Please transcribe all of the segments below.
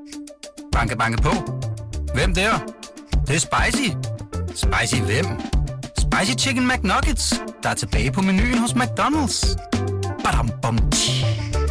Banke, banke på. Hvem der? Det er spicy. Spicy hvem? Spicy Chicken McNuggets, der er tilbage på menuen hos McDonald's. Badum, bom, tji.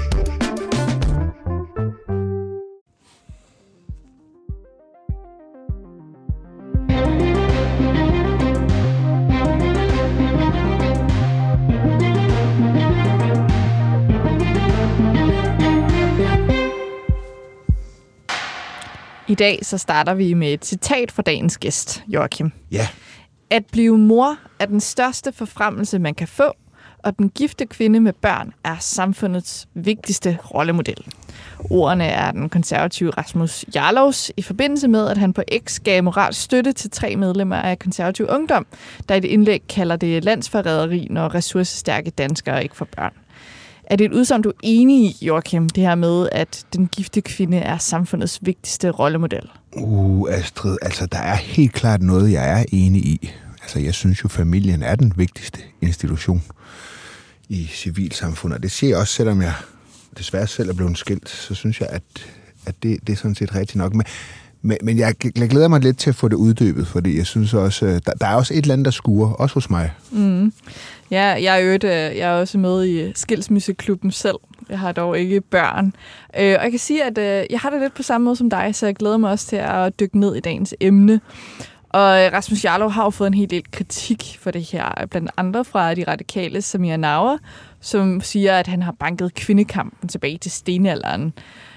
I dag så starter vi med et citat fra dagens gæst, Joachim. Ja. At blive mor er den største forfremmelse, man kan få, og den gifte kvinde med børn er samfundets vigtigste rollemodel. Ordene er den konservative Rasmus Jarlovs i forbindelse med, at han på X gav moralsk støtte til 3 medlemmer af konservativ ungdom, der i et indlæg kalder det landsforræderi, når ressourcestærke danskere ikke får børn. Er det et udsagn, du er enig i, Joachim, det her med, at den gifte kvinde er samfundets vigtigste rollemodel? Astrid, altså der er helt klart noget, jeg er enig i. Altså jeg synes jo, familien er den vigtigste institution i civilsamfundet. Og det siger jeg også, selvom jeg desværre selv er blevet skilt, så synes jeg, at det er sådan set rigtigt nok. Men jeg glæder mig lidt til at få det uddybet, fordi jeg synes også, der er også et eller andet, der skuer, også hos mig. Mm. Ja, jeg er også med i skilsmisseklubben selv. Jeg har dog ikke børn. Og jeg kan sige, at jeg har det lidt på samme måde som dig, så jeg glæder mig også til at dykke ned i dagens emne. Og Rasmus Jarlov har jo fået en hel del kritik for det her, blandt andre fra de radikale Samir Nawa, som siger, at han har banket kvindekampen tilbage til stenalderen.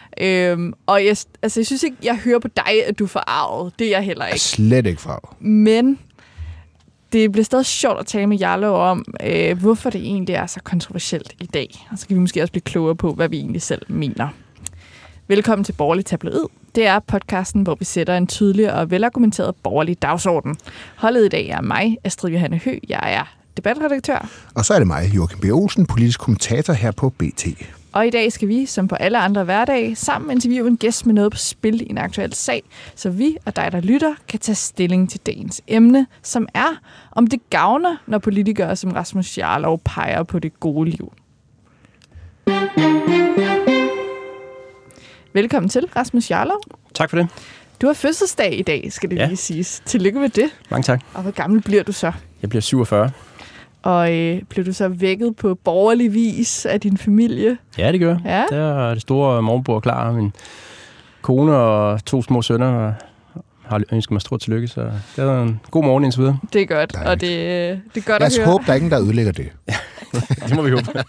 Og jeg synes ikke, jeg hører på dig, at du er forarvet. Det er jeg heller ikke. Slet ikke forarvet. Men det bliver stadig sjovt at tale med Jarlov om, hvorfor det egentlig er så kontroversielt i dag. Og så kan vi måske også blive klogere på, hvad vi egentlig selv mener. Velkommen til Borgerlig Tabloid. Det er podcasten, hvor vi sætter en tydelig og velargumenteret borgerlig dagsorden. Holdet i dag er mig, Astrid Johanne Høgh. Jeg er debatredaktør. Og så er det mig, Joachim B. Olsen, politisk kommentator her på BT. Og i dag skal vi, som på alle andre hverdage, sammen interviewe en gæst med noget på spil i en aktuel sag, så vi og dig, der lytter, kan tage stilling til dagens emne, som er, om det gavner, når politikere som Rasmus Jarlov peger på det gode liv. Velkommen til, Rasmus Jarlov. Tak for det. Du har fødselsdag i dag, skal det lige siges. Tillykke med det. Mange tak. Og hvor gammel bliver du så? Jeg bliver 47. Og blev du så vækket på borgerlig vis af din familie? Ja, det gør. Ja. Der er det store morgenbord klar. Min kone og 2 små sønner har ønsket mig stort tillykke, så det er en god morgen indtil videre. Det er godt, og det er godt at høre. Lad os håbe, der er ingen, der ødelægger det. Det må vi håbe.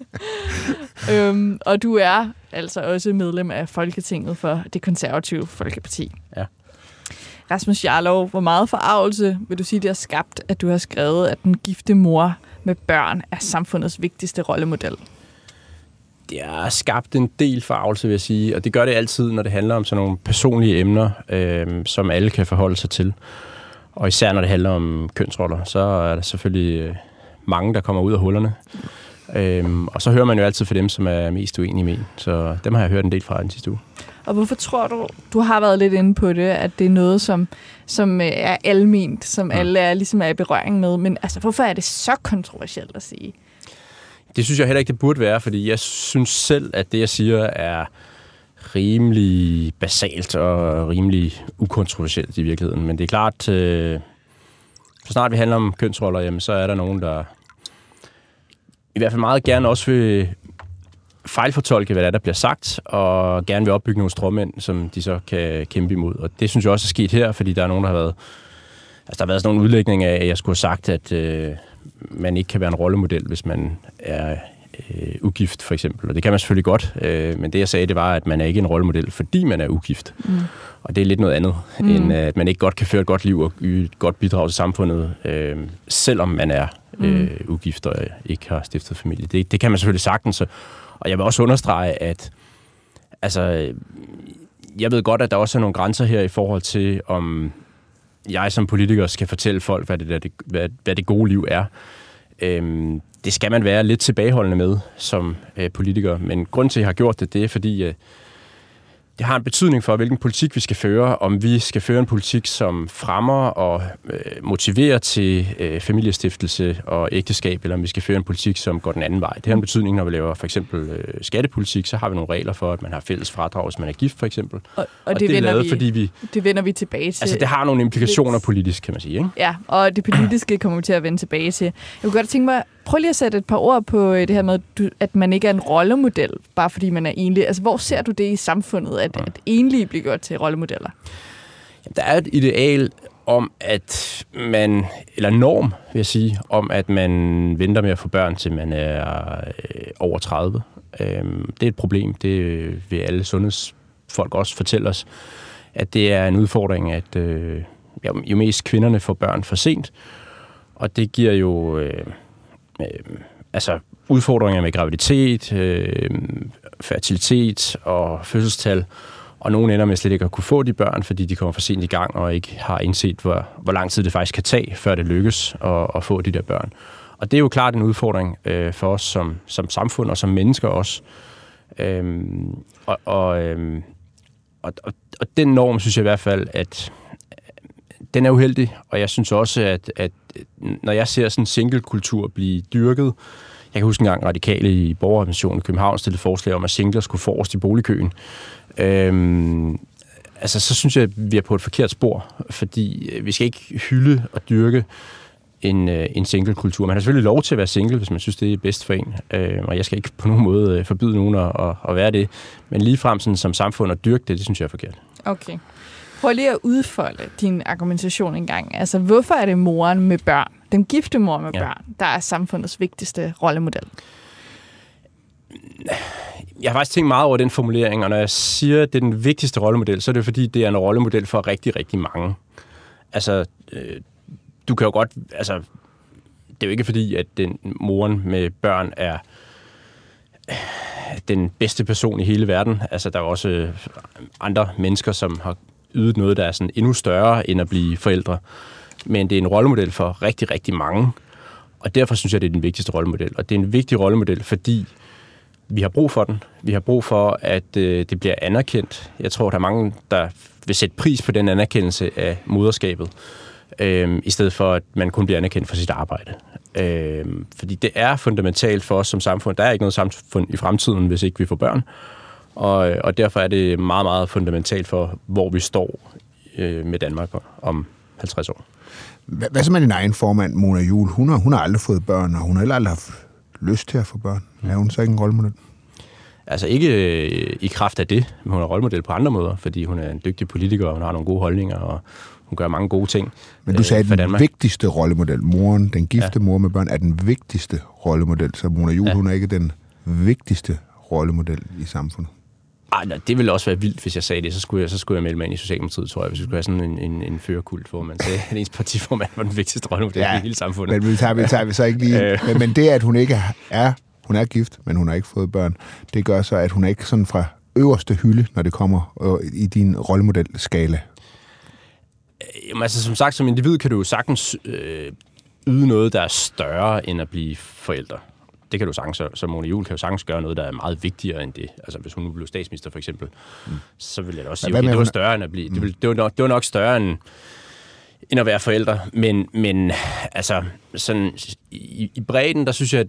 Og du er altså også medlem af Folketinget for Det Konservative Folkeparti. Ja. Rasmus Jarlov, hvor meget forargelse vil du sige, det har skabt, at du har skrevet, at den gifte mor med børn er samfundets vigtigste rollemodel? Det har skabt en del forargelse, vil jeg sige, og det gør det altid, når det handler om sådan nogle personlige emner, som alle kan forholde sig til. Og især når det handler om kønsroller, så er der selvfølgelig mange, der kommer ud af hullerne. Og så hører man jo altid fra dem, som er mest uenige med en. Så dem har jeg hørt en del fra den sidste uge. Og hvorfor tror du har været lidt inde på det, at det er noget, som er alment, som alle er, ligesom er i berøring med, men altså, hvorfor er det så kontroversielt at sige? Det synes jeg heller ikke, det burde være, fordi jeg synes selv, at det, jeg siger, er rimelig basalt og rimelig ukontroversielt i virkeligheden. Men det er klart, så snart vi handler om kønsroller, jamen, så er der nogen, der i hvert fald meget gerne også vil fejlfortolke, hvad der bliver sagt, og gerne vil opbygge nogle stråmænd, som de så kan kæmpe imod. Og det synes jeg også er sket her, fordi der er nogen, der har været... Altså, der har været sådan nogle udlægninger af, at jeg skulle have sagt, at man ikke kan være en rollemodel, hvis man er ugift, for eksempel. Og det kan man selvfølgelig godt, men det, jeg sagde, det var, at man er ikke en rollemodel, fordi man er ugift. Mm. Og det er lidt noget andet, end at man ikke godt kan føre et godt liv og yde et godt bidrag til samfundet, selvom man er ugift og ikke har stiftet familie. Det kan man selvfølgelig sagtens. Og jeg vil også understrege, at altså, jeg ved godt, at der også er nogle grænser her i forhold til, om jeg som politiker skal fortælle folk, hvad det gode liv er. Det skal man være lidt tilbageholdende med som politiker. Men grund til, at jeg har gjort det, det er fordi, det det har en betydning for, hvilken politik vi skal føre. Om vi skal føre en politik, som fremmer og motiverer til familiestiftelse og ægteskab, eller om vi skal føre en politik, som går den anden vej. Det har en betydning, når vi laver for eksempel skattepolitik, så har vi nogle regler for, at man har fælles fradrag, hvis man er gift, for eksempel. Og det vender fordi det vender vi tilbage til. Altså, det har nogle implikationer politisk, kan man sige, ikke? Ja, og det politiske kommer vi til at vende tilbage til. Jeg kunne godt tænke mig, prøv lige at sætte et par ord på det her med, at man ikke er en rollemodel, bare fordi man er enlig. Altså, hvor ser du det i samfundet, at enlige bliver gjort til rollemodeller? Der er et ideal om, at man, eller norm, vil jeg sige, om, at man venter med at få børn, til man er over 30. Det er et problem. Det vil alle sundhedsfolk også fortælle os, at det er en udfordring, at jo mest kvinderne får børn for sent, og det giver jo udfordringer med graviditet, fertilitet og fødselstal, og nogle ender med slet ikke at kunne få de børn, fordi de kommer for sent i gang og ikke har indset, hvor lang tid det faktisk kan tage, før det lykkes at få de der børn. Og det er jo klart en udfordring for os som samfund og som mennesker også. Og den norm, synes jeg i hvert fald, at den er uheldig, og jeg synes også, at når jeg ser sådan en single-kultur blive dyrket, jeg kan huske engang radikale i Borgerrepræsentationen i København stillede forslag om, at singler skulle forrest i boligkøen. Så synes jeg, at vi er på et forkert spor, fordi vi skal ikke hylde og dyrke en single-kultur. Man har selvfølgelig lov til at være single, hvis man synes, det er bedst for en, og jeg skal ikke på nogen måde forbyde nogen at være det, men ligefrem sådan, som samfund at dyrke det synes jeg er forkert. Okay. Prøv lige at udfolde din argumentation en gang. Altså, hvorfor er det moren med børn, den gifte mor med børn, der er samfundets vigtigste rollemodel? Jeg har faktisk tænkt meget over den formulering, og når jeg siger, at det er den vigtigste rollemodel, så er det fordi, det er en rollemodel for rigtig, rigtig mange. Altså, du kan jo godt... Altså, det er jo ikke fordi, at den moren med børn er den bedste person i hele verden. Altså, der er også andre mennesker, som har ydet noget, der er sådan endnu større end at blive forældre. Men det er en rollemodel for rigtig, rigtig mange. Og derfor synes jeg, det er den vigtigste rollemodel. Og det er en vigtig rollemodel, fordi vi har brug for den. Vi har brug for, at det bliver anerkendt. Jeg tror, der er mange, der vil sætte pris på den anerkendelse af moderskabet, i stedet for, at man kun bliver anerkendt for sit arbejde. Fordi det er fundamentalt for os som samfund. Der er ikke noget samfund i fremtiden, hvis ikke vi får børn. Og derfor er det meget, meget fundamentalt for, hvor vi står med Danmark om 50 år. Hvad så med din egen formand, Mona Juul? Hun har aldrig fået børn, og hun har heller aldrig haft lyst til at få børn. Er hun så ikke en rollemodel? Altså ikke i kraft af det, men hun er rollemodel på andre måder, fordi hun er en dygtig politiker, og hun har nogle gode holdninger, og hun gør mange gode ting. Men du sagde, at den vigtigste rollemodel, moren, den gifte mor med børn, er den vigtigste rollemodel, så Mona Juul, hun er ikke den vigtigste rollemodel i samfundet. Ej, det ville også være vildt, hvis jeg sagde det. Så skulle jeg melde mig ind i Socialdemokratiet, tror jeg, hvis vi skulle have sådan en førerkult, hvor man sagde, at ens partiformand var den vigtigste rollemodel i hele samfundet. Men vi tager så ikke lige... men det, at hun ikke er... Hun er gift, men hun har ikke fået børn. Det gør så, at hun er ikke sådan fra øverste hylde, når det kommer i din rollemodelskala. Jamen, altså, som sagt, som individ kan du jo sagtens yde noget, der er større end at blive forældre. Det kan du sagtens, så Mona Juul kan jo sagtens gøre noget, der er meget vigtigere end det. Altså, hvis hun nu blev statsminister, for eksempel, så vil jeg da også sige, okay, det var større end at blive... Det var nok større end at være forældre, men altså, sådan, i bredden, der synes jeg,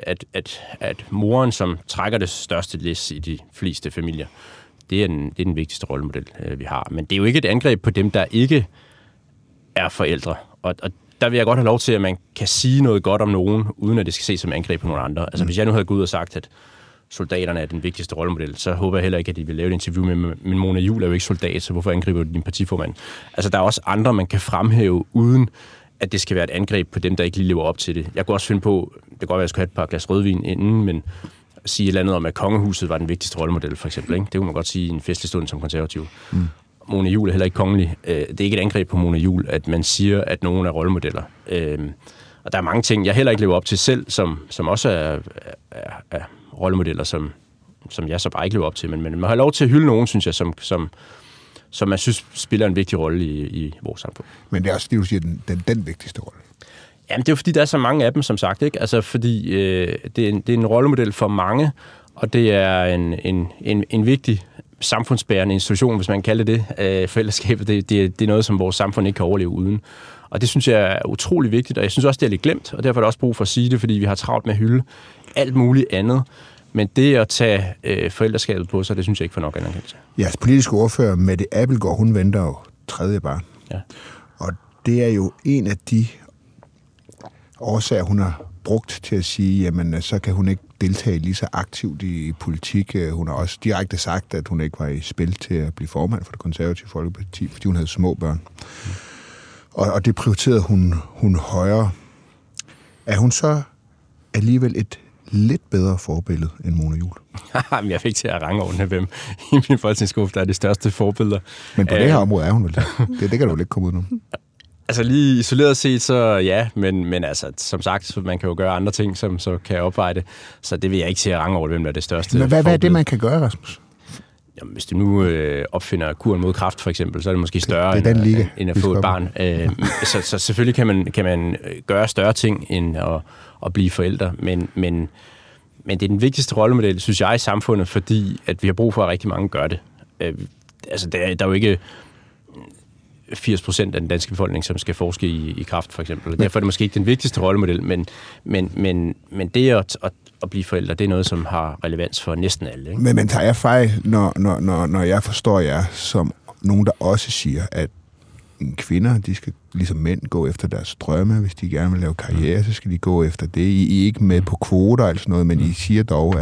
at moren, som trækker det største læs i de fleste familier, det er den vigtigste rollemodel, vi har. Men det er jo ikke et angreb på dem, der ikke er forældre. Og der vil jeg godt have lov til, at man kan sige noget godt om nogen, uden at det skal ses som angreb på nogle andre. Altså, hvis jeg nu havde gået ud og sagt, at soldaterne er den vigtigste rollemodel, så håber jeg heller ikke, at de vil lave et interview med min Mona Juul er jo ikke soldat, så hvorfor angriber du din partiformand? Altså, der er også andre, man kan fremhæve, uden at det skal være et angreb på dem, der ikke lige lever op til det. Jeg kunne også finde på, det kan godt være, at jeg skulle have et par glas rødvin inden, men sige et eller andet om, at kongehuset var den vigtigste rollemodel, for eksempel. Ikke? Det kunne man godt sige i en festlig stund som konservativ. Mona Juul er heller ikke kongelig. Det er ikke et angreb på Mona Juul, at man siger, at nogen er rollemodeller. Og der er mange ting, jeg heller ikke lever op til selv, som også er rollemodeller, som jeg så bare ikke lever op til. Men man har lov til at hylde nogen, synes jeg, som man synes spiller en vigtig rolle i vores samfund. Men det er også det, du siger, den vigtigste rolle. Jamen, det er jo fordi, der er så mange af dem, som sagt. Ikke? Altså, fordi det er en rollemodel for mange, og det er en vigtig samfundsbærende institution, hvis man kalder det. Forældreskabet, det er noget, som vores samfund ikke kan overleve uden. Og det synes jeg er utrolig vigtigt, og jeg synes også, det er lidt glemt, og derfor er der også brug for at sige det, fordi vi har travlt med at hylde alt muligt andet. Men det at tage forældreskabet på sig, det synes jeg ikke får nok anerkendelse. Jeres politiske ordfører, Mette Abildgaard, hun venter jo 3. barn. Ja. Og det er jo en af de årsager, hun har brugt til at sige, jamen så kan hun ikke deltage lige så aktivt i politik. Hun har også direkte sagt, at hun ikke var i spil til at blive formand for det konservative Folkeparti, fordi hun havde små børn. Og det prioriterede hun højere. Er hun så alligevel et lidt bedre forbillede end Mona Juul? Jeg fik til at rangordne, hvem i min folketingsgruppe, der er de største forbilleder. Men på det her område er hun vel det kan du vel ikke komme ud nu. Altså lige isoleret set, så ja, men altså, som sagt, man kan jo gøre andre ting, som så kan opveje det. Så det vil jeg ikke sige at rangordne, hvem der er det største. Men hvad er det, man kan gøre, Rasmus? Jamen, hvis du nu opfinder kuren mod kræft, for eksempel, så er det måske større end at få et barn. Så selvfølgelig kan man gøre større ting, end at blive forældre. Men det er den vigtigste rollemodel, synes jeg, i samfundet, fordi at vi har brug for, at rigtig mange gør det. Altså, der er jo ikke 80% af den danske befolkning, som skal forske i kræft, for eksempel. Derfor er det måske ikke den vigtigste rollemodel, men det at blive forældre, det er noget, som har relevans for næsten alle. Ikke? Men tager jeg fejl, når jeg forstår jer som nogen, der også siger, at kvinder, de skal ligesom mænd gå efter deres drømme. Hvis de gerne vil lave karriere, så skal de gå efter det. I er ikke med på kvoter eller sådan noget, men I siger dog,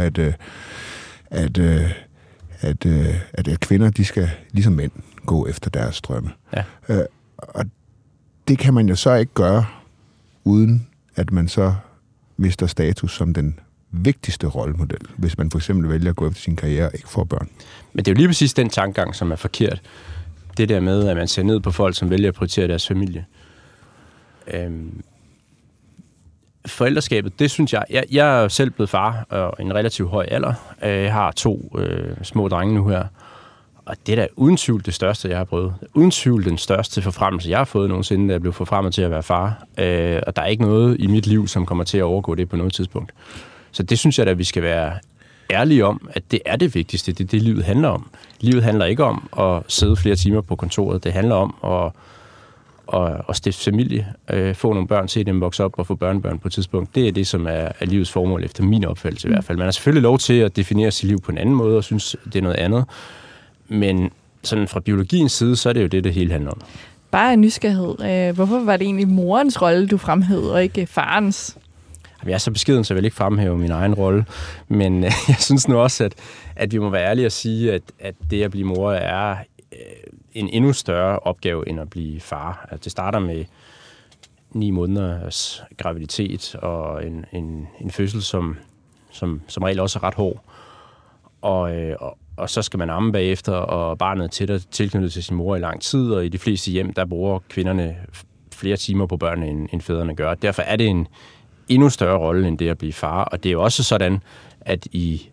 at kvinder, de skal ligesom mænd gå efter deres drømme. Ja. Og det kan man jo så ikke gøre, uden at man så mister status som den vigtigste rollemodel, hvis man for eksempel vælger at gå efter sin karriere og ikke får børn. Men det er jo lige præcis den tankegang, som er forkert. Det der med, at man ser ned på folk, som vælger at prioritere deres familie. Forældreskabet, det synes jeg... Jeg er selv blevet far og en relativt høj alder. Jeg har 2 små drenge nu her. Og det er da uden tvivl det største, jeg har prøvet. Uden tvivl den største forfremmelse, jeg har fået nogensinde, da jeg blev forfremmet til at være far. Og der er ikke noget i mit liv, som kommer til at overgå det på noget tidspunkt. Så det synes jeg da, vi skal være ærlige om, at det er det vigtigste. Det er det, livet handler om. Livet handler ikke om at sidde flere timer på kontoret. Det handler om at stifte familie, få nogle børn, se dem vokse op og få børnebørn på et tidspunkt. Det er det, som er livets formål, efter min opfattelse i hvert fald. Man har selvfølgelig lov til at definere sit liv på en anden måde, og synes, det er noget andet. Men sådan fra biologiens side, så er det jo det hele handler om. Bare en nysgerrighed. Hvorfor var det egentlig morens rolle, du fremhævede, og ikke farens? Jeg er så beskeden, så jeg vil ikke fremhæve min egen rolle. Men jeg synes nu også, at vi må være ærlige og sige, at det at blive mor er en endnu større opgave, end at blive far. Altså, det starter med 9 måneders graviditet og en fødsel, som regel også er ret hård. Og så skal man amme bagefter, og barnet er tilknyttet til sin mor i lang tid, og i de fleste hjem, der bruger kvinderne flere timer på børnene, end fædrene gør. Derfor er det en endnu større rolle, end det at blive far. Og det er jo også sådan, at i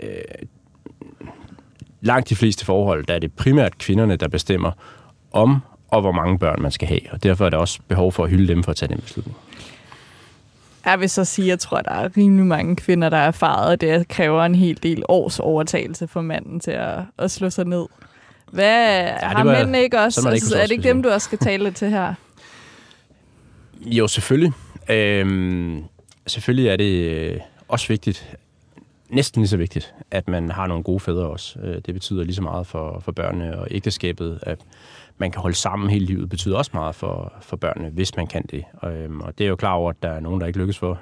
langt de fleste forhold, der er det primært kvinderne, der bestemmer om og hvor mange børn man skal have. Og derfor er der også behov for at hylde dem for at tage den beslutning. Jeg vil så sige, at jeg tror, at der er rimelig mange kvinder, der er erfaret, og det kræver en hel del års overtagelse for manden til at slå sig ned. Har mænd ikke også? Altså, er det ikke dem, du også skal tale lidt til her? Jo, selvfølgelig. Selvfølgelig er det også vigtigt, næsten lige så vigtigt, at man har nogle gode fædre også. Det betyder lige så meget for børnene, og ægteskabet, at man kan holde sammen hele livet, betyder også meget for børnene, hvis man kan det. Og det er jo klar over, at der er nogen, der ikke lykkes for.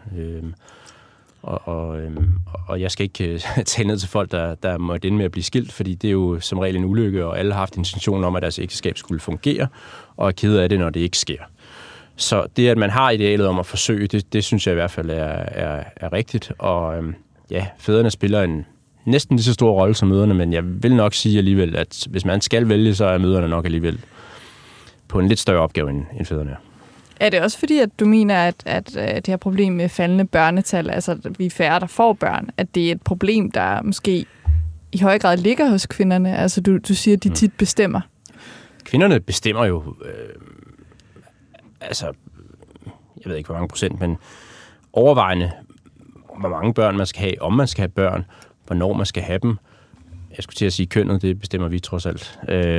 Og jeg skal ikke tage ned til folk, der må ende med at blive skilt, fordi det er jo som regel en ulykke, og alle har haft intention om, at deres ægteskab skulle fungere, og er ked af det, når det ikke sker. Så det, at man har idealet om at forsøge, det synes jeg i hvert fald er rigtigt. Og fædrene spiller en næsten lige så stor rolle som mødrene, men jeg vil nok sige alligevel, at hvis man skal vælge, så er mødrene nok alligevel på en lidt større opgave end fædrene. Er det også fordi, at du mener, at det her problem med faldende børnetal, altså at vi er færre, der får børn, at det er et problem, der måske i høj grad ligger hos kvinderne? Altså du siger, at de tit bestemmer. Kvinderne bestemmer jo, jeg ved ikke, hvor mange procent, men overvejende, hvor mange børn man skal have, om man skal have børn, hvornår man skal have dem. jeg skulle til at sige kønnet, det bestemmer vi trods alt.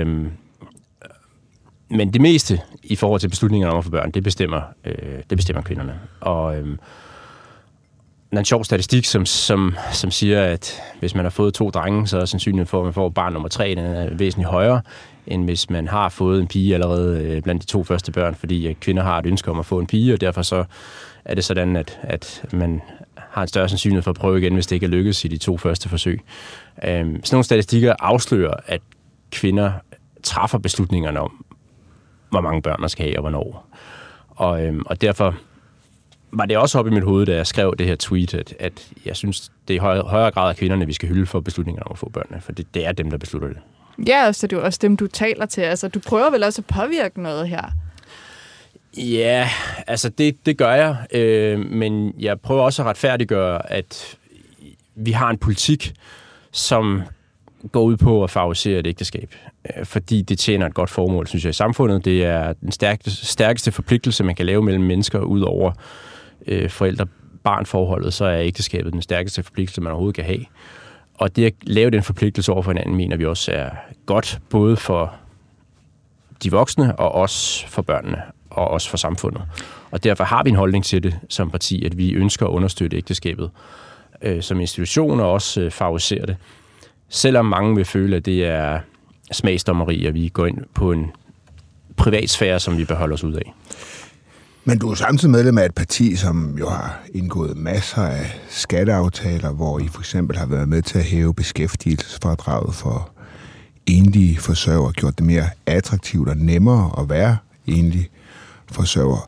Men det meste i forhold til beslutningerne om at få børn, det bestemmer kvinderne. Og der er en sjov statistik, som siger, at hvis man har fået 2 drenge, så er sandsynligheden for, at man får barn nummer 3, den er væsentligt højere, end hvis man har fået en pige allerede blandt de 2 første børn, fordi kvinder har et ønske om at få en pige, og derfor så er det sådan, at man har en større sandsynlighed for at prøve igen, hvis det ikke er lykkedes i de 2 første forsøg. Sådan nogle statistikker afslører, at kvinder træffer beslutningerne om, hvor mange børn man skal have og hvornår. Og derfor var det også oppe i mit hoved, da jeg skrev det her tweet, at jeg synes, det er i højere grad af kvinderne, vi skal hylde for beslutningerne om at få børnene, for det er dem, der beslutter det. Ja, så det er jo også dem, du taler til. Altså, du prøver vel også at påvirke noget her? Ja, altså det gør jeg, men jeg prøver også at retfærdiggøre, at vi har en politik, som går ud på at favorisere et ægteskab, fordi det tjener et godt formål, synes jeg, i samfundet. Det er den stærkeste forpligtelse, man kan lave mellem mennesker, ud over forældre-barn-forholdet, så er ægteskabet den stærkeste forpligtelse, man overhovedet kan have. Og det at lave den forpligtelse over for hinanden, mener vi også er godt, både for de voksne, og også for børnene, og også for samfundet. Og derfor har vi en holdning til det som parti, at vi ønsker at understøtte ægteskabet som institution, og også favorisere det. Selvom mange vil føle, at det er smagsdommeri, at vi går ind på en privatsfære, som vi bør holde os ud af. Men du er samtidig medlem af et parti, som jo har indgået masser af skatteaftaler, hvor I for eksempel har været med til at hæve beskæftigelsesfradraget for enlige forsørgere, gjort det mere attraktivt og nemmere at være enlig forsørger.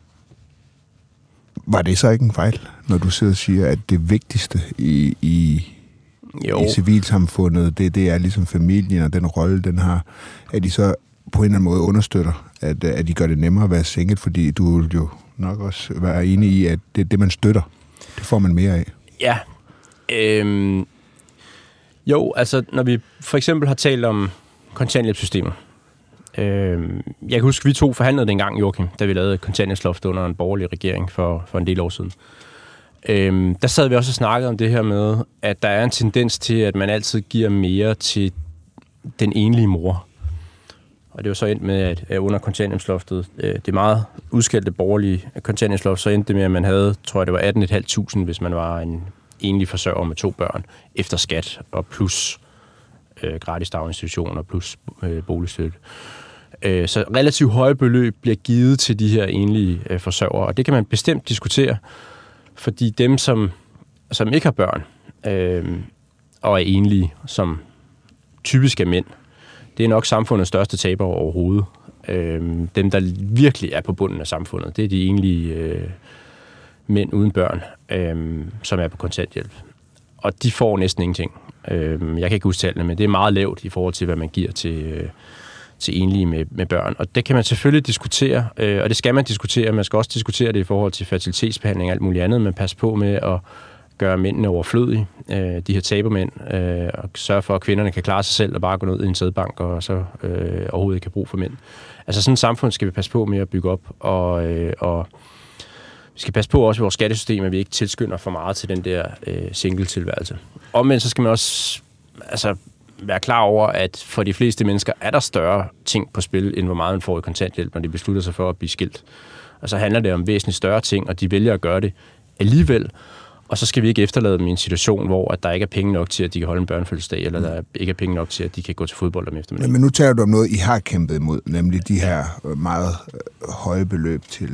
Var det så ikke en fejl, når du sidder og siger, at det vigtigste i civilsamfundet, det er ligesom familien og den rolle, den har, at de så på en eller anden måde understøtter, at de gør det nemmere at være single, fordi du vil jo nok også være enig i, at det er det, man støtter. Det får man mere af. Ja. Jo, altså når vi for eksempel har talt om kontanthjælpssystemet. Jeg kan huske, vi 2 forhandlede det engang, Joachim, da vi lavede kontanthjælpsloft under en borgerlig regering for en del år siden. Der sad vi også og snakkede om det her med, at der er en tendens til, at man altid giver mere til den enlige mor. Og det var så endt med, at under kontanthjælpsloftet, det meget udskældte borgerlige kontanthjælpsloft, så endte det med, at man havde, tror jeg, det var 18.500, hvis man var en enlig forsørger med 2 børn, efter skat og plus gratis daginstitutioner plus boligstøtte. Så relativt høje beløb bliver givet til de her enlige forsørgere, og det kan man bestemt diskutere, fordi dem, som ikke har børn og er enlige, som typisk er mænd, det er nok samfundets største tabere overhovedet. Dem, der virkelig er på bunden af samfundet, det er de enlige mænd uden børn, som er på kontanthjælp. Og de får næsten ingenting. Jeg kan ikke huske tallene, men det er meget lavt i forhold til, hvad man giver til enlige med børn. Og det kan man selvfølgelig diskutere, og det skal man diskutere. Man skal også diskutere det i forhold til fertilitetsbehandling og alt muligt andet, men pas på med at gøre mændene overflødige, de her tabermænd, og sørge for, at kvinderne kan klare sig selv og bare gå ned i en sædbank, og så overhovedet ikke have brug for mænd. Altså sådan et samfund skal vi passe på med at bygge op, og vi skal passe på også i vores skattesystem, at vi ikke tilskynder for meget til den der single-tilværelse. Omvendt så skal man også være klar over, at for de fleste mennesker er der større ting på spil, end hvor meget man får i kontanthjælp, når de beslutter sig for at blive skilt. Og så handler det om væsentligt større ting, og de vælger at gøre det alligevel. Og så skal vi ikke efterlade dem i en situation, hvor at der ikke er penge nok til, at de kan holde en børnefødselsdag, eller der ikke er penge nok til, at de kan gå til fodbold om eftermiddagen. Men nu taler du om noget, I har kæmpet imod, nemlig de her meget høje beløb til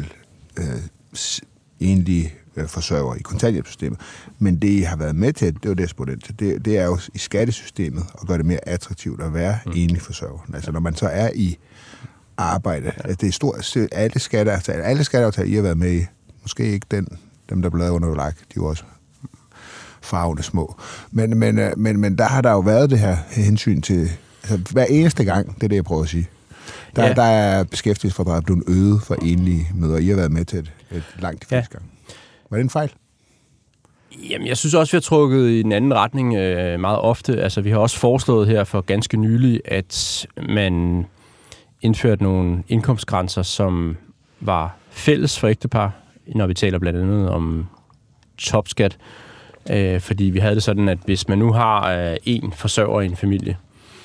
enlige forsørgere i kontanthjælpssystemet. Men det, I har været med til, det var det, jeg spurgte ind til, det er jo i skattesystemet at gøre det mere attraktivt at være enlig forsørger. Altså når man så er i arbejde, det er stort, alle skatteaftaler, I har været med i, måske ikke dem, der blev lavet under LAG, de var også farvende små. Men der har der jo været det her hensyn til, altså hver eneste gang, det er det, jeg prøver at sige, der er beskæftigelsesfradraget blevet øget for enlige mødre. I har været med til et langt de fleste gange. Var det en fejl? Jamen, jeg synes også, vi har trukket i den anden retning meget ofte. Altså, vi har også foreslået her for ganske nylig, at man indførte nogle indkomstgrænser, som var fælles for ægtepar, når vi taler blandt andet om topskat. Fordi vi havde det sådan, at hvis man nu har en forsørger i en familie,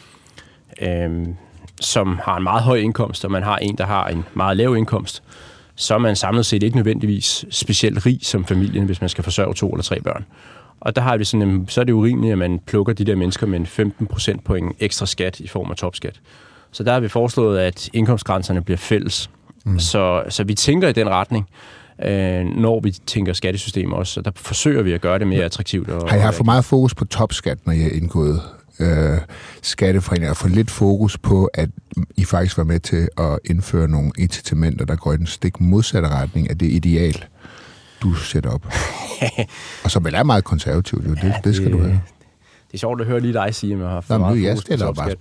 som har en meget høj indkomst, og man har en, der har en meget lav indkomst, så er man samlet set ikke nødvendigvis specielt rig som familien, hvis man skal forsørge 2 eller 3 børn. Og der har vi sådan, så er det urimeligt, at man plukker de der mennesker med en 15% point ekstra skat i form af topskat. Så der har vi foreslået, at indkomstgrænserne bliver fælles. Så vi tænker i den retning, når vi tænker skattesystem også, og der forsøger vi at gøre det mere attraktivt. Har jeg haft for meget fokus på topskat, når jeg er indgået skatteforeninger, og for lidt fokus på, at I faktisk var med til at indføre nogle incitamenter, der går i den stik modsatte retning af det ideal, du sætter op? Og som vel er meget konservativt, jo. Det skal du have. Det er sjovt at høre lige dig sige, at jeg har haft for meget fokus på topskat.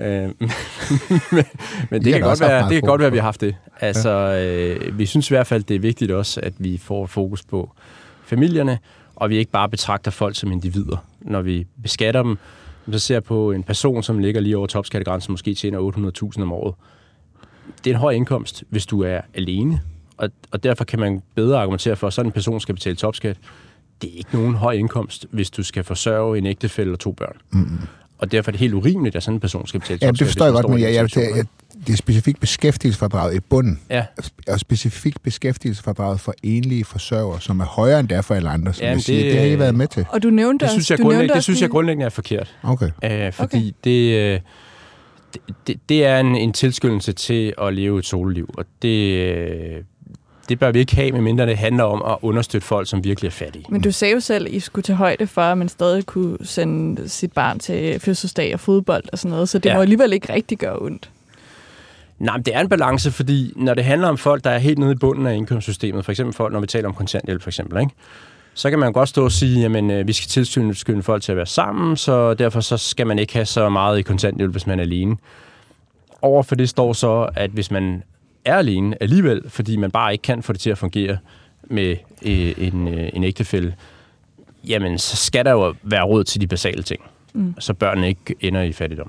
Men det kan godt være, at vi har haft det. Altså, vi synes i hvert fald, det er vigtigt også, at vi får fokus på familierne, og vi ikke bare betragter folk som individer. Når vi beskatter dem, så ser jeg på en person, som ligger lige over topskattegrænsen, måske tjener 800.000 om året. Det er en høj indkomst, hvis du er alene, og derfor kan man bedre argumentere for, at sådan en person skal betale topskat. Det er ikke nogen høj indkomst, hvis du skal forsørge en ægtefælle og 2 børn. Og derfor er det helt urimeligt, at sådan en person skal betale topskat. Ja, det forstår jeg godt, men det er specifikt beskæftigelsesfradraget i bunden. Ja. Og specifikt beskæftigelsesfradraget for enlige forsørgere, som er højere end derfor alle andre, som jeg siger. Det har I været med til. Og du nævnte det synes jeg grundlæggende er forkert. Okay. Fordi det er en tilskyndelse til at leve et sololiv, og det bør vi ikke have, medmindre det handler om at understøtte folk, som virkelig er fattige. Men du sagde jo selv, at I skulle tage højde for, at man stadig kunne sende sit barn til fødselsdag og fodbold og sådan noget, så det må alligevel ikke rigtig gøre ondt. Nej, men det er en balance, fordi når det handler om folk, der er helt nede i bunden af indkomstsystemet, for eksempel folk, når vi taler om kontanthjælp for eksempel, ikke? Så kan man godt stå og sige, jamen vi skal tilskynde folk til at være sammen, så derfor så skal man ikke have så meget i kontanthjælp, hvis man er alene. Overfor det står så, at hvis man er alene alligevel, fordi man bare ikke kan få det til at fungere med en ægtefælle, jamen så skal der jo være råd til de basale ting, så børnene ikke ender i fattigdom.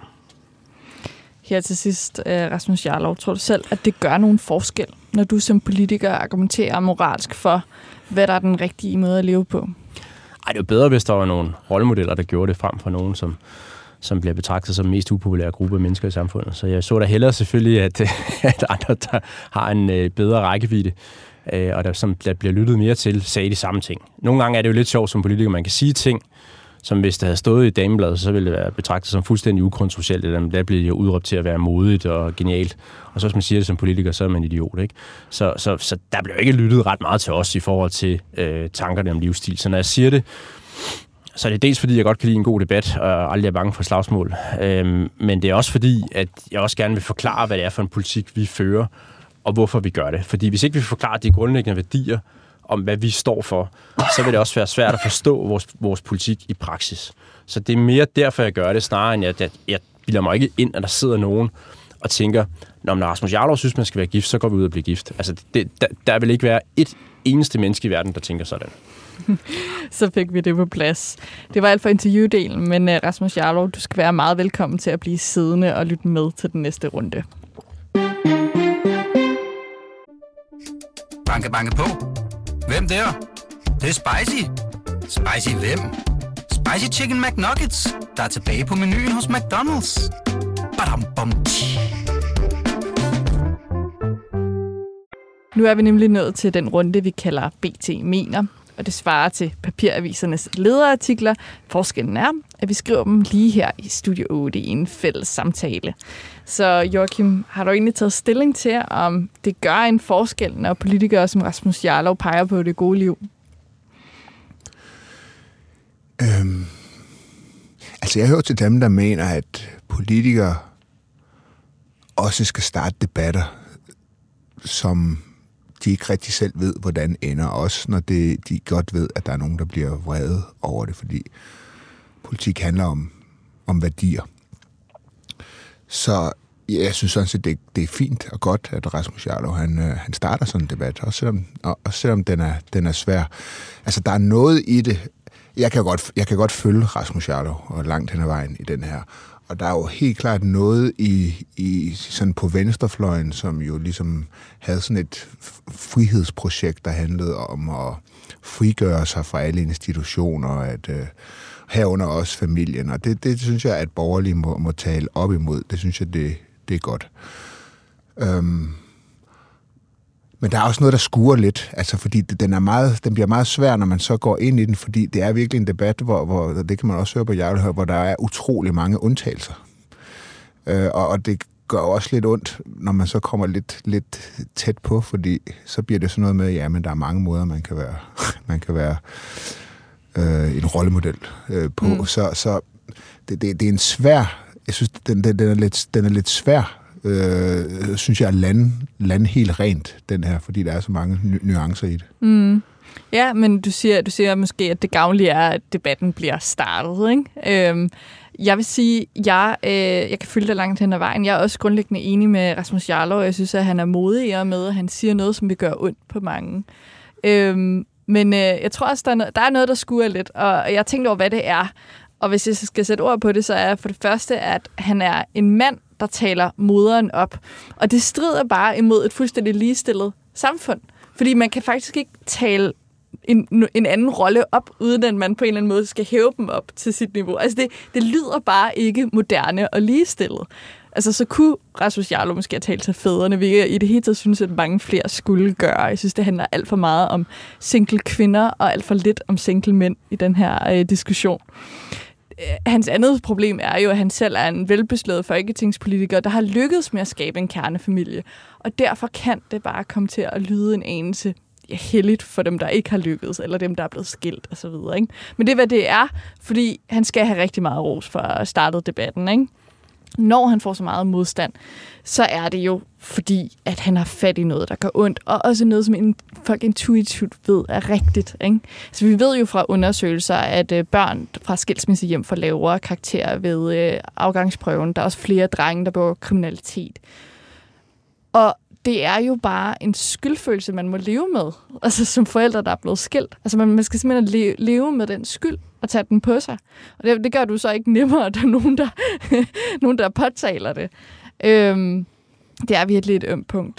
Her til sidst, Rasmus Jarlov, tror du selv, at det gør nogen forskel, når du som politiker argumenterer moralsk for, hvad der er den rigtige måde at leve på? Ej, det er jo bedre, hvis der var nogle rollemodeller, der gjorde det frem for nogen, som bliver betragtet som mest upopulære gruppe af mennesker i samfundet. Så jeg så da hellere selvfølgelig, at andre, der har en bedre rækkevidde, og der bliver lyttet mere til, sagde de samme ting. Nogle gange er det jo lidt sjovt som politiker, man kan sige ting, som hvis det havde stået i Damebladet, så ville det være betragtet som fuldstændig ukontroversielt, eller der bliver jo udråbt til at være modigt og genialt. Og så hvis man siger det som politiker, så er man idiot, ikke? Så der bliver ikke lyttet ret meget til os i forhold til tankerne om livsstil. Så når jeg siger det, så er det dels fordi, jeg godt kan lide en god debat, og aldrig er bange for slagsmål. Men det er også fordi, at jeg også gerne vil forklare, hvad det er for en politik, vi fører, og hvorfor vi gør det. Fordi hvis ikke vi forklarer de grundlæggende værdier, om hvad vi står for, så vil det også være svært at forstå vores politik i praksis. Så det er mere derfor, jeg gør det, snarere end jeg bilder mig ikke ind, at der sidder nogen og tænker, når Rasmus Jarlov synes, man skal være gift, så går vi ud og bliver gift. Altså, der vil ikke være et eneste menneske i verden, der tænker sådan. Så fik vi det på plads. Det var alt for interviewdelen, men Rasmus Jarlov, du skal være meget velkommen til at blive siddende og lytte med til den næste runde. Banke, banke på. Hvem der? Det er spicy. Spicy hvem? Spicy Chicken McNuggets, der er tilbage på menuen hos McDonald's. Badum, bom, Nu er vi nemlig nået til den runde, vi kalder BT Mener, og det svarer til papiravisernes lederartikler. Forskellen er, at vi skriver dem lige her i Studio 8 i en fælles samtale. Så Joachim, har du egentlig taget stilling til, om det gør en forskel, når politikere som Rasmus Jarlov peger på det gode liv? Altså jeg hører til dem, der mener, at politikere også skal starte debatter, som de ikke rigtig selv ved, hvordan ender. Også når de godt ved, at der er nogen, der bliver vrede over det, fordi politik handler om værdier. Så jeg synes sådan set, det er fint og godt, at Rasmus Jarlov han starter sådan en debat, også selvom den er svær. Altså der er noget i det. Jeg kan godt følge Rasmus Jarlov og langt hen ad vejen i den her. Og der er jo helt klart noget i sådan på venstrefløjen, som jo ligesom havde sådan et frihedsprojekt, der handlede om at frigøre sig fra alle institutioner, at herunder også familien. Og det synes jeg, at borgerlige må tale op imod. Det synes jeg, det er godt. Men der er også noget, der skuer lidt, altså fordi den bliver meget svær, når man så går ind i den, fordi det er virkelig en debat, hvor det kan man også høre på Jarlov, hvor der er utrolig mange undtagelser. Og det gør også lidt ondt, når man så kommer lidt tæt på, fordi så bliver det sådan noget med, ja, men der er mange måder, man kan være en rollemodel på. Så det er en svær, jeg synes, den er lidt svær, synes jeg, at lande helt rent, den her, fordi der er så mange nuancer i det. Mm. Ja, men du siger måske, at det gavnlige er, at debatten bliver startet, ikke? Jeg vil sige, jeg kan følge dig langt hen ad vejen. Jeg er også grundlæggende enig med Rasmus Jarlov. Jeg synes, at han er modigere med, at han siger noget, som vil gøre ondt på mange. Men jeg tror også, der er noget, der skuer lidt, og jeg tænkte over, hvad det er. Og hvis jeg skal sætte ord på det, så er for det første, at han er en mand, der taler moderen op. Og det strider bare imod et fuldstændig ligestillet samfund. Fordi man kan faktisk ikke tale en anden rolle op, uden at man på en eller anden måde skal hæve dem op til sit niveau. Altså det lyder bare ikke moderne og ligestillet. Altså så kunne Rasmus Jarlov måske have talt til fædrene, hvilket jeg i det hele taget synes, at mange flere skulle gøre. Jeg synes, det handler alt for meget om single kvinder og alt for lidt om single mænd i den her diskussion. Hans andet problem er jo, at han selv er en velbeslået folketingspolitiker, der har lykkedes med at skabe en kernefamilie. Og derfor kan det bare komme til at lyde en anelse heldigt for dem, der ikke har lykkedes, eller dem, der er blevet skilt osv. Men det er, hvad det er, fordi han skal have rigtig meget ros for at starte debatten, ikke? Når han får så meget modstand, så er det jo fordi, at han har fat i noget, der gør ondt, og også noget, som folk intuitivt ved er rigtigt. Ikke? Så vi ved jo fra undersøgelser, at børn fra skilsmissehjem får lavere karakterer ved afgangsprøven. Der er også flere drenge, der begår kriminalitet. Og det er jo bare en skyldfølelse, man må leve med, altså som forældre, der er blevet skilt. Altså man skal simpelthen leve med den skyld og tage den på sig. Og det gør du så ikke nemmere, at der er nogen, der påtaler det. Det er virkelig et ømt punkt.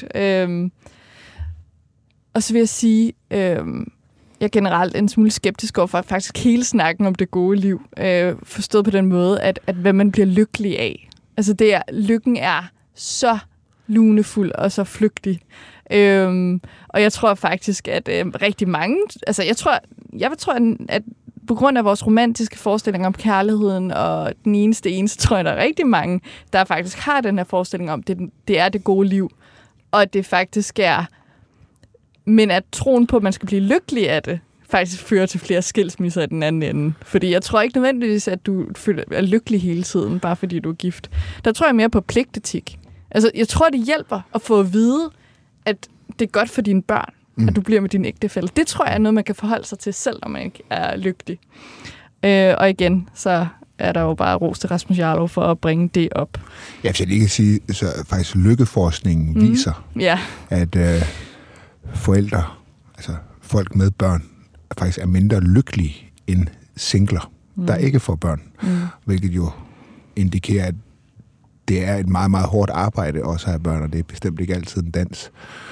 Og så vil jeg sige, jeg er generelt en smule skeptisk over for faktisk hele snakken om det gode liv. Forstået på den måde, at hvad man bliver lykkelig af. Altså lykken er så lunefuld og så flygtig. Og jeg tror faktisk, at rigtig mange... Altså, jeg tror, at på grund af vores romantiske forestillinger om kærligheden og den eneste, tror jeg, der er rigtig mange, der faktisk har den her forestilling om, det er det gode liv. Og at det faktisk er... Men at troen på, at man skal blive lykkelig af det, faktisk fører til flere skilsmisser i den anden ende. Fordi jeg tror ikke nødvendigvis, at du er lykkelig hele tiden, bare fordi du er gift. Der tror jeg mere på pligtetik. Altså, jeg tror, det hjælper at få at vide, at det er godt for dine børn, at du bliver med din ægtefælle. Det tror jeg er noget, man kan forholde sig til, selv når man ikke er lykkelig. Og igen, så er der jo bare ros til Rasmus Jarlov for at bringe det op. Ja, hvis jeg lige kan sige, så faktisk lykkeforskningen viser, at forældre, altså folk med børn, faktisk er mindre lykkelige end singler, der ikke får børn. Hvilket jo indikerer, at det er et meget, meget hårdt arbejde også at have børn, og det er bestemt ikke altid en dans.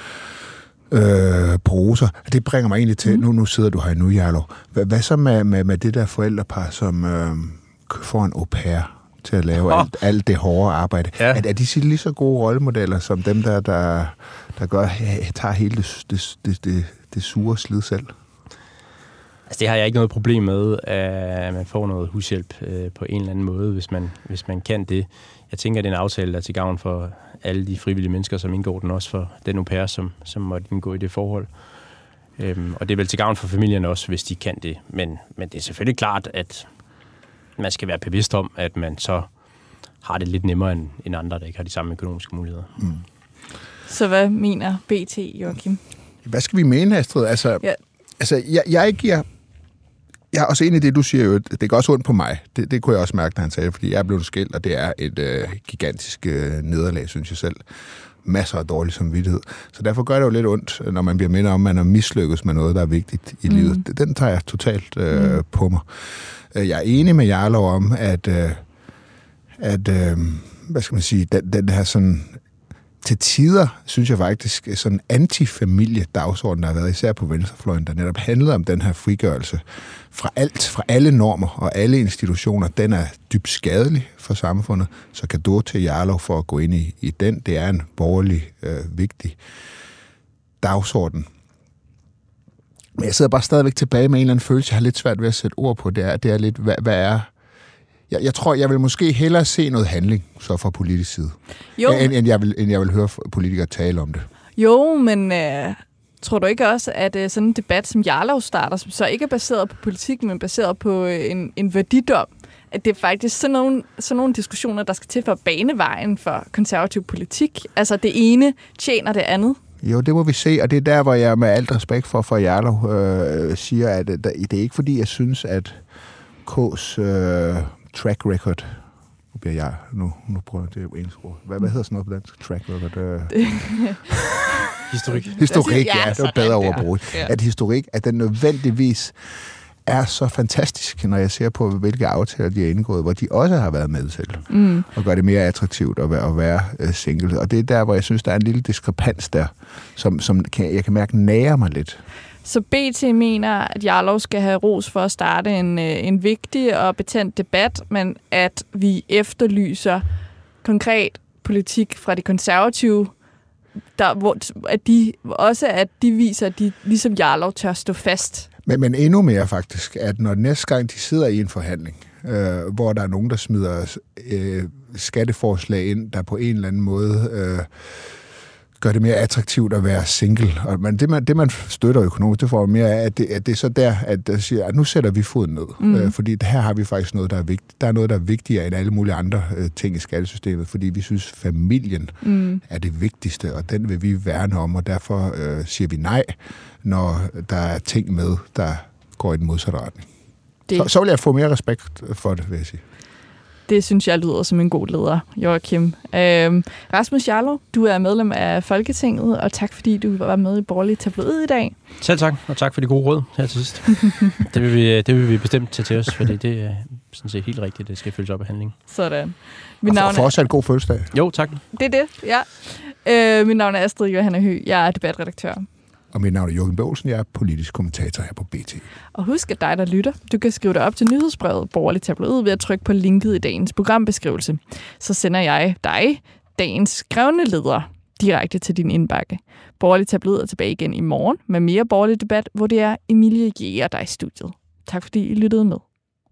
Proser. Det bringer mig egentlig til, nu sidder du her nu, Jarlov. Hvad så med det der forældrepar, som får en au pair til at lave alt det hårde arbejde? Ja. Er de lige så gode rollemodeller, som dem, der tager hele det sure slid selv? Altså, det har jeg ikke noget problem med, at man får noget hushjælp på en eller anden måde, hvis man kan det. Jeg tænker, at det er en aftale, der er til gavn for alle de frivillige mennesker, som indgår den, også for den au pair, som måtte indgå i det forhold. Og det er vel til gavn for familierne også, hvis de kan det. Men det er selvfølgelig klart, at man skal være bevidst om, at man så har det lidt nemmere end andre, der ikke har de samme økonomiske muligheder. Så hvad mener BT, Joachim? Hvad skal vi mene, Astrid? Jeg er også enig i det, du siger jo. Det går også ondt på mig. Det kunne jeg også mærke, når han sagde, fordi jeg er blevet skilt, og det er et gigantisk nederlag, synes jeg selv. Masser af dårlig samvittighed. Så derfor gør det jo lidt ondt, når man bliver mindet om, at man har mislykkes med noget, der er vigtigt i livet. Den tager jeg totalt på mig. Jeg er enig med Jarlov om, at hvad skal man sige, den her sådan, til tider, synes jeg faktisk, sådan antifamilie-dagsorden, der har været især på venstrefløjen, der netop handlede om den her frigørelse fra alle normer og alle institutioner, den er dybt skadelig for samfundet, så cadeau til Jarlov for at gå ind i den, det er en borgerlig, vigtig dagsorden. Men jeg sidder bare stadigvæk tilbage med en eller anden følelse, jeg har lidt svært ved at sætte ord på, det er lidt, hvad er... Jeg tror, jeg vil måske hellere se noget handling så fra politisk side, end jeg vil høre politikere tale om det. Jo, men tror du ikke også, at sådan en debat som Jarlov starter, som så ikke er baseret på politik, men baseret på en værdidom, at det er faktisk sådan nogle diskussioner, der skal til for at bane vejen for konservativ politik? Altså det ene tjener det andet? Jo, det må vi se, og det er der, hvor jeg med alt respekt for Jarlov siger, at det er ikke fordi, jeg synes, at K's track record... Nu prøver jeg det engelsk ord. Hvad hedder sådan noget på dansk? Track record? Historik, ja, det var bedre ord at bruge. Ja. At historik, at den nødvendigvis er så fantastisk, når jeg ser på, hvilke aftaler de har indgået, hvor de også har været med til, og gør det mere attraktivt at være single. Og det er der, hvor jeg synes, der er en lille diskrepans der, som jeg kan mærke nærer mig lidt. Så BT mener, at Jarlov skal have ros for at starte en vigtig og betændt debat, men at vi efterlyser konkret politik fra de konservative, at de viser, at de ligesom Jarlov tør stå fast. Men endnu mere faktisk, at når næste gang de sidder i en forhandling, hvor der er nogen, der smider skatteforslag ind, der på en eller anden måde gør det mere attraktivt at være single. Men det man støtter økonomisk, det får mere af, at det er så der, at der siger, at nu sætter vi foden ned. Fordi her har vi faktisk noget, der er vigtigt. Der er noget, der er vigtigere end alle mulige andre ting i skattesystemet, fordi vi synes, familien er det vigtigste, og den vil vi værne om, og derfor siger vi nej, når der er ting med, der går i den modsatte retning. Så vil jeg få mere respekt for det, vil jeg sige. Det synes jeg lyder som en god leder, Joachim. Rasmus Jarlov, du er medlem af Folketinget, og tak fordi du var med i Borgerlig Tabloid i dag. Selv tak, og tak for de gode råd her til sidst. det vil vi bestemt tage til os, fordi det er sådan set helt rigtigt, det skal følges op af handling. Sådan. Og for os er en god fødselsdag. Jo, tak. Det er det, ja. Mit navn er Astrid Johanna Høgh, jeg er debatredaktør. Og mit navn er Joachim B. Olsen, jeg er politisk kommentator her på BT. Og husk, at dig, der lytter, du kan skrive dig op til nyhedsbrevet Borgerlig Tabloid ved at trykke på linket i dagens programbeskrivelse. Så sender jeg dig dagens skrevne leder direkte til din indbakke. Borgerlig Tabloid er tilbage igen i morgen med mere borgerlig debat, hvor det er Emilie Jæger, der er i studiet. Tak fordi I lyttede med.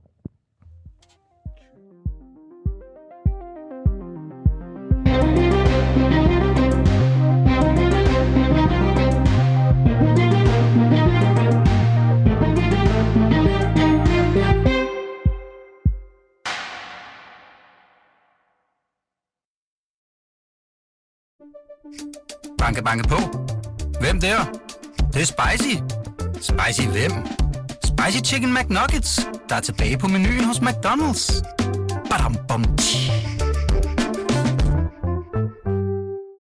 Banke, banke på. Hvem der? Det er spicy. Spicy hvem? Spicy Chicken McNuggets, der er tilbage på menuen hos McDonald's. Badum, bom, tji.